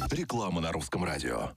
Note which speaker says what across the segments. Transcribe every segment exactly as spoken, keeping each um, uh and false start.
Speaker 1: Реклама на Русском радио.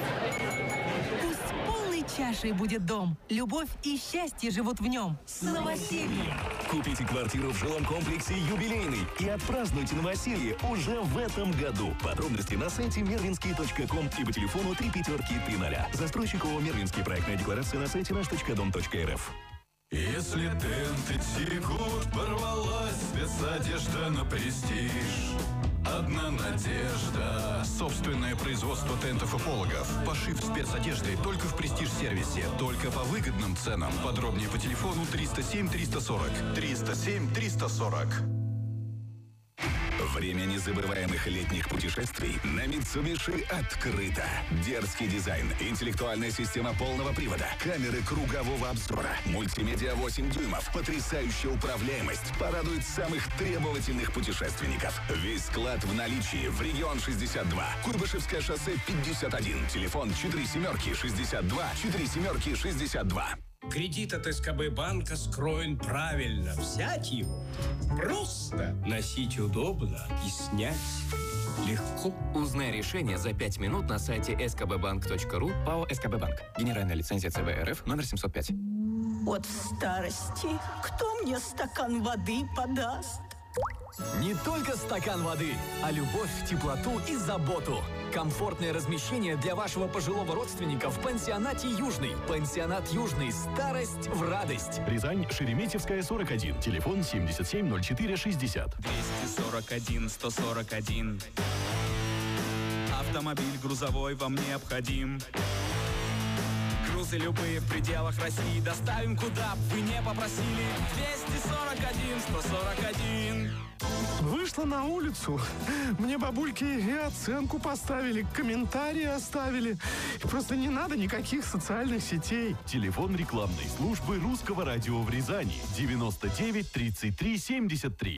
Speaker 2: Пусть полной чашей будет дом. Любовь и счастье живут в нем. С новосельем!
Speaker 3: Купите квартиру в жилом комплексе «Юбилейный» и отпразднуйте новоселье уже в этом году. Подробности на сайте мерлинский точка ком и по телефону три пятерки три ноля. Застройщик ООО «Мерлинский». Проектная декларация на сайте наш точка дом точка эр эф.
Speaker 4: Если тенты текут, порвалась спецодежда на престиж. Одна надежда. Собственное производство тентов и пологов. Пошив спецодежды только в Престиж-сервисе. Только по выгодным ценам. Подробнее по телефону триста семь триста сорок. триста семь триста сорок.
Speaker 3: Время незабываемых летних путешествий на Mitsubishi открыто. Дерзкий дизайн, интеллектуальная система полного привода, камеры кругового обзора, мультимедиа восемь дюймов, потрясающая управляемость порадует самых требовательных путешественников. Весь склад в наличии в регион шестьдесят два, Куйбышевское шоссе пятьдесят один, телефон четыре семерки шестьдесят два, четыре семерки шестьдесят два.
Speaker 5: Кредит от СКБ банка скроен правильно. Взять его просто, носить удобно и снять легко.
Speaker 6: Узнай решение за пять минут на сайте эс ка бэ банк точка ру. ПАО «СКБ Банк». Генеральная лицензия ЦБ РФ номер семьсот пять.
Speaker 7: Вот в старости кто мне стакан воды подаст?
Speaker 8: Не только стакан воды, а любовь, теплоту и заботу. Комфортное размещение для вашего пожилого родственника в пансионате «Южный». Пансионат «Южный». Старость в радость.
Speaker 9: Рязань, Шереметьевская, сорок один. Телефон семьдесят семь ноль четыре шестьдесят.
Speaker 10: двести сорок один сто сорок один. Автомобиль грузовой вам необходим. Грузы любые в пределах России доставим куда б вы не попросили. двести сорок один сто сорок один.
Speaker 11: Вышла на улицу, мне бабульки и оценку поставили, комментарии оставили. И просто не надо никаких социальных сетей.
Speaker 9: Телефон рекламной службы Русского радио в Рязани девяносто девять тридцать три семьдесят три.